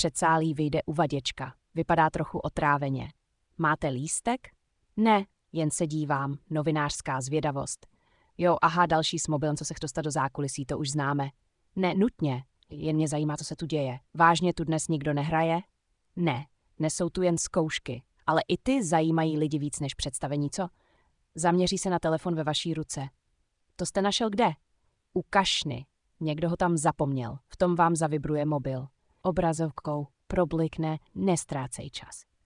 předsálí vyjde uvaděčka. Vypadá trochu otráveně. Máte lístek? Ne, jen se dívám. Novinářská zvědavost. Jo, aha, další s mobilem, co se chce dostat do zákulisí, to už známe. Ne, nutně. Jen mě zajímá, co se tu děje. Vážně tu dnes nikdo nehraje? Ne, dnes jsou tu jen zkoušky. Ale i ty zajímají lidi víc než představení, co? Zaměří se na telefon ve vaší ruce. To jste našel kde? U kašny. Někdo ho tam zapomněl. V tom vám zavibruje mobil. Obrazovkou problikne, nestrácej čas.